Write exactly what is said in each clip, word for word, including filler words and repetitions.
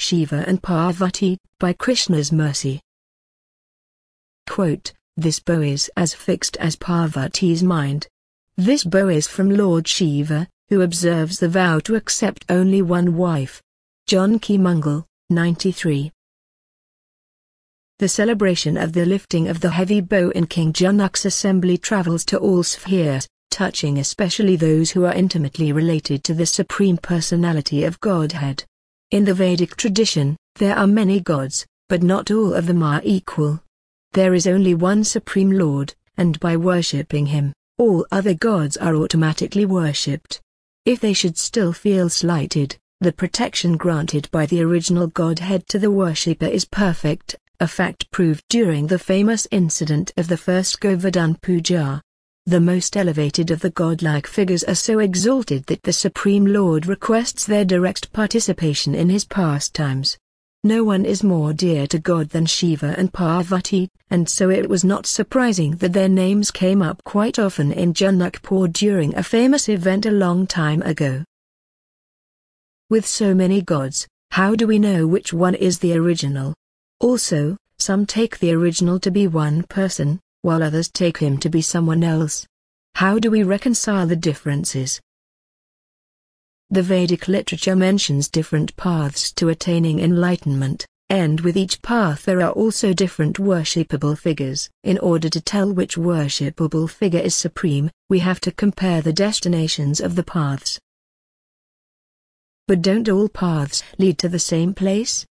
Shiva and Parvati, by Krishna's mercy. Quote, this bow is as fixed as Parvati's mind. This bow is from Lord Shiva, who observes the vow to accept only one wife. Janki Mangal, ninety-three. The celebration of the lifting of the heavy bow in King Janak's assembly travels to all spheres, touching especially those who are intimately related to the Supreme Personality of Godhead. In the Vedic tradition, there are many gods, but not all of them are equal. There is only one Supreme Lord, and by worshipping him, all other gods are automatically worshipped. If they should still feel slighted, the protection granted by the original Godhead to the worshipper is perfect, a fact proved during the famous incident of the first Govardhan Puja. The most elevated of the godlike figures are so exalted that the Supreme Lord requests their direct participation in his pastimes. No one is more dear to God than Shiva and Parvati, and so it was not surprising that their names came up quite often in Janakpur during a famous event a long time ago. With so many gods, how do we know which one is the original? Also, some take the original to be one person, while others take him to be someone else. How do we reconcile the differences? The Vedic literature mentions different paths to attaining enlightenment, and with each path there are also different worshipable figures. In order to tell which worshipable figure is supreme, we have to compare the destinations of the paths. But don't all paths lead to the same place?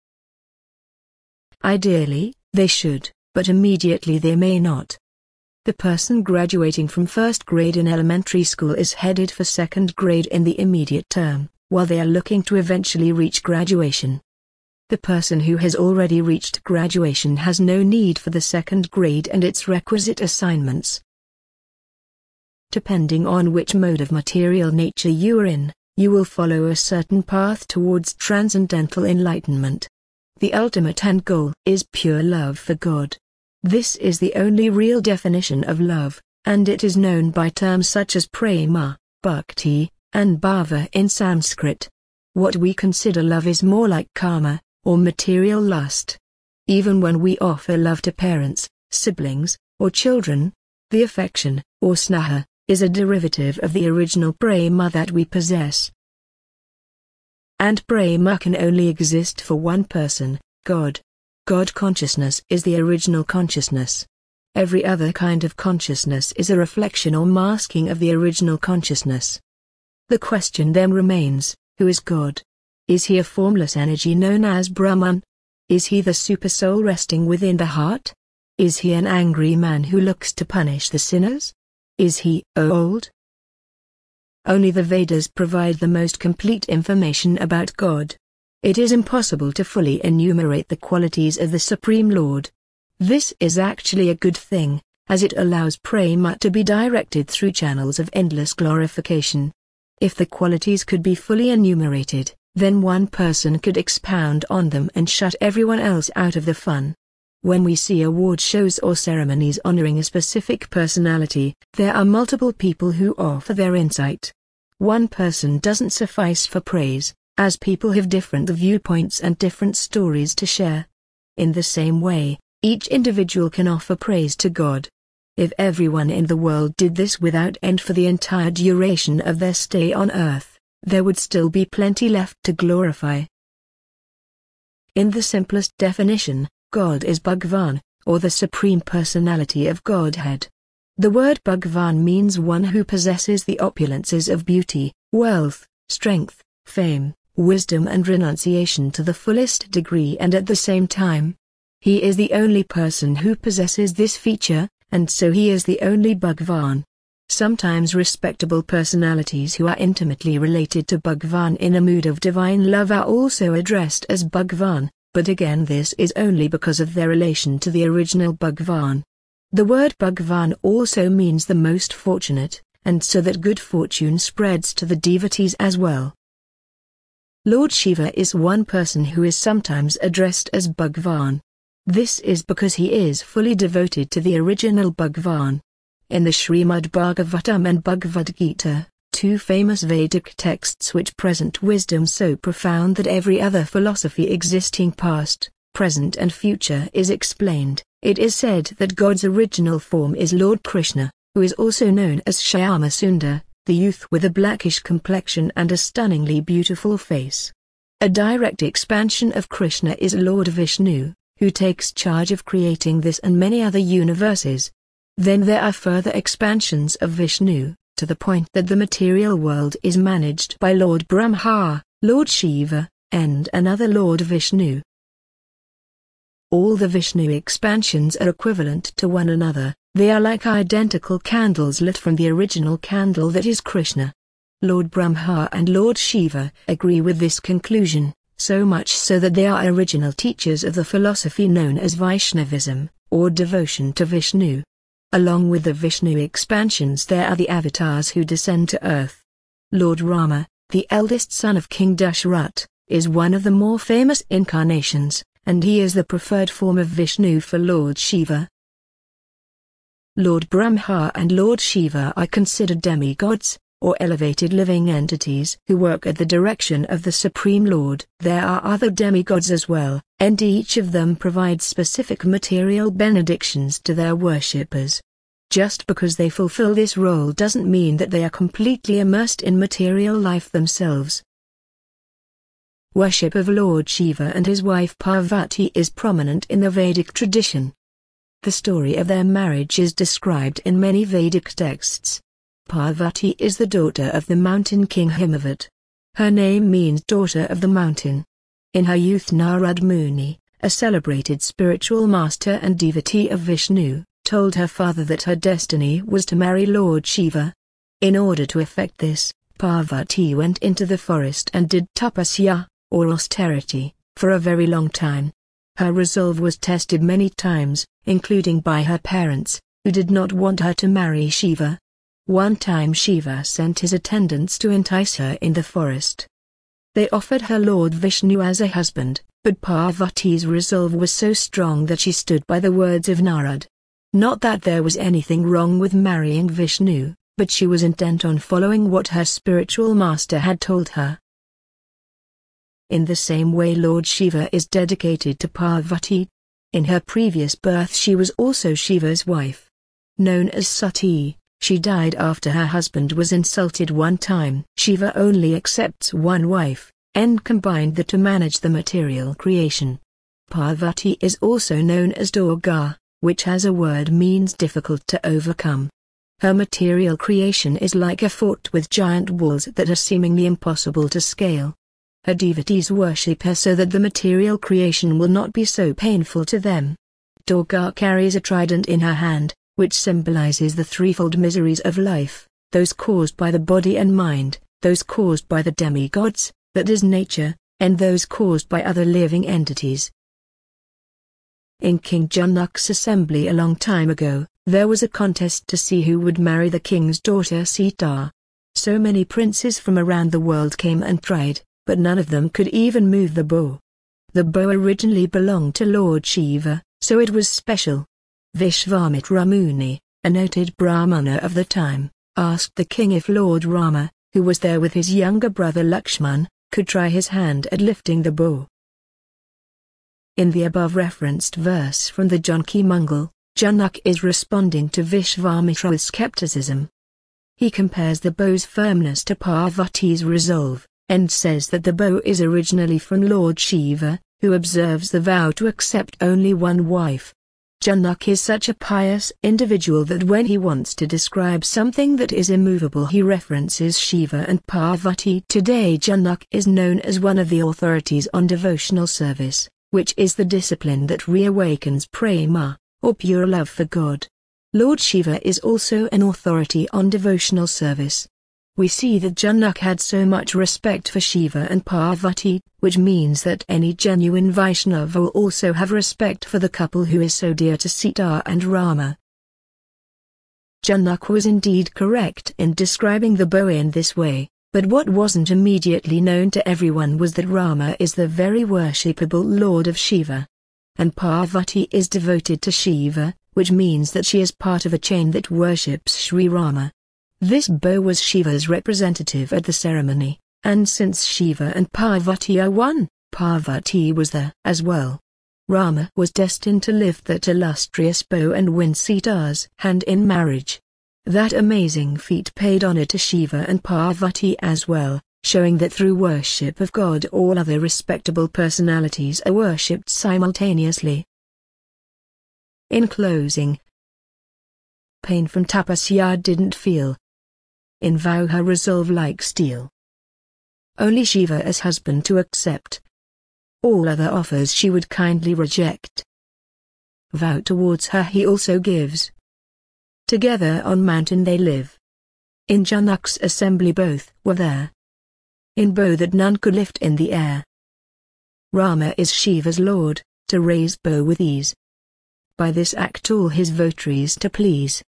Ideally, they should, but immediately they may not. The person graduating from first grade in elementary school is headed for second grade in the immediate term, while they are looking to eventually reach graduation. The person who has already reached graduation has no need for the second grade and its requisite assignments. Depending on which mode of material nature you are in, you will follow a certain path towards transcendental enlightenment. The ultimate end goal is pure love for God. This is the only real definition of love, and it is known by terms such as prema, bhakti, and bhava in Sanskrit. What we consider love is more like karma, or material lust. Even when we offer love to parents, siblings, or children, the affection, or snaha, is a derivative of the original prema that we possess. And prema can only exist for one person, God. God consciousness is the original consciousness. Every other kind of consciousness is a reflection or masking of the original consciousness. The question then remains, who is God? Is he a formless energy known as Brahman? Is he the supersoul resting within the heart? Is he an angry man who looks to punish the sinners? Is he old? Only the Vedas provide the most complete information about God. It is impossible to fully enumerate the qualities of the Supreme Lord. This is actually a good thing, as it allows prema to be directed through channels of endless glorification. If the qualities could be fully enumerated, then one person could expound on them and shut everyone else out of the fun. When we see award shows or ceremonies honoring a specific personality, there are multiple people who offer their insight. One person doesn't suffice for praise, as people have different viewpoints and different stories to share. In the same way, each individual can offer praise to God. If everyone in the world did this without end for the entire duration of their stay on earth, there would still be plenty left to glorify. In the simplest definition, God is Bhagavan, or the Supreme Personality of Godhead. The word Bhagavan means one who possesses the opulences of beauty, wealth, strength, fame, wisdom and renunciation to the fullest degree and at the same time. He is the only person who possesses this feature, and so he is the only Bhagavan. Sometimes respectable personalities who are intimately related to Bhagavan in a mood of divine love are also addressed as Bhagavan, but again this is only because of their relation to the original Bhagavan. The word Bhagavan also means the most fortunate, and so that good fortune spreads to the devotees as well. Lord Shiva is one person who is sometimes addressed as Bhagavan. This is because he is fully devoted to the original Bhagavan. In the Srimad Bhagavatam and Bhagavad Gita, two famous Vedic texts which present wisdom so profound that every other philosophy existing past, present and future is explained. It is said that God's original form is Lord Krishna, who is also known as Shyamasundar, the youth with a blackish complexion and a stunningly beautiful face. A direct expansion of Krishna is Lord Vishnu, who takes charge of creating this and many other universes. Then there are further expansions of Vishnu, to the point that the material world is managed by Lord Brahma, Lord Shiva, and another Lord Vishnu. All the Vishnu expansions are equivalent to one another, they are like identical candles lit from the original candle that is Krishna. Lord Brahma and Lord Shiva agree with this conclusion, so much so that they are original teachers of the philosophy known as Vaishnavism, or devotion to Vishnu. Along with the Vishnu expansions there are the avatars who descend to earth. Lord Rama, the eldest son of King Dashrath, is one of the more famous incarnations, and he is the preferred form of Vishnu for Lord Shiva. Lord Brahma and Lord Shiva are considered demigods, or elevated living entities who work at the direction of the Supreme Lord. There are other demigods as well, and each of them provides specific material benedictions to their worshippers. Just because they fulfill this role doesn't mean that they are completely immersed in material life themselves. Worship of Lord Shiva and his wife Parvati is prominent in the Vedic tradition. The story of their marriage is described in many Vedic texts. Parvati is the daughter of the mountain king Himavat. Her name means daughter of the mountain. In her youth Narad Muni, a celebrated spiritual master and devotee of Vishnu, told her father that her destiny was to marry Lord Shiva. In order to effect this, Parvati went into the forest and did tapasya, or austerity, for a very long time. Her resolve was tested many times, including by her parents, who did not want her to marry Shiva. One time Shiva sent his attendants to entice her in the forest. They offered her Lord Vishnu as a husband, but Parvati's resolve was so strong that she stood by the words of Narad. Not that there was anything wrong with marrying Vishnu, but she was intent on following what her spiritual master had told her. In the same way Lord Shiva is dedicated to Parvati. In her previous birth she was also Shiva's wife. Known as Sati, she died after her husband was insulted one time. Shiva only accepts one wife, and combined the to manage the material creation. Parvati is also known as Durga, which has a word means difficult to overcome. Her material creation is like a fort with giant walls that are seemingly impossible to scale. Her devotees worship her so that the material creation will not be so painful to them. Durga carries a trident in her hand, which symbolizes the threefold miseries of life, those caused by the body and mind, those caused by the demigods, that is nature, and those caused by other living entities. In King Janak's assembly a long time ago, there was a contest to see who would marry the king's daughter Sita. So many princes from around the world came and tried, but none of them could even move the bow. The bow originally belonged to Lord Shiva, so it was special. Vishvamitra Muni, a noted Brahmana of the time, asked the king if Lord Rama, who was there with his younger brother Lakshman, could try his hand at lifting the bow. In the above-referenced verse from the Janki Mangal, Janak is responding to Vishvamitra with skepticism. He compares the bow's firmness to Parvati's resolve, and says that the bow is originally from Lord Shiva, who observes the vow to accept only one wife. Janak is such a pious individual that when he wants to describe something that is immovable he references Shiva and Parvati. Today Janak is known as one of the authorities on devotional service, which is the discipline that reawakens prema, or pure love for God. Lord Shiva is also an authority on devotional service. We see that Janak had so much respect for Shiva and Parvati, which means that any genuine Vaishnava will also have respect for the couple who is so dear to Sita and Rama. Janak was indeed correct in describing the bow in this way, but what wasn't immediately known to everyone was that Rama is the very worshipable Lord of Shiva. And Parvati is devoted to Shiva, which means that she is part of a chain that worships Sri Rama. This bow was Shiva's representative at the ceremony, and since Shiva and Parvati are one, Parvati was there as well. Rama was destined to lift that illustrious bow and win Sita's hand in marriage. That amazing feat paid honor to Shiva and Parvati as well, showing that through worship of God all other respectable personalities are worshipped simultaneously. In closing, pain from tapasya didn't feel. In vow her resolve like steel. Only Shiva as husband to accept. All other offers she would kindly reject. Vow towards her he also gives. Together on mountain they live. In Janak's assembly both were there. In bow that none could lift in the air. Rama is Shiva's lord, to raise bow with ease. By this act all his votaries to please.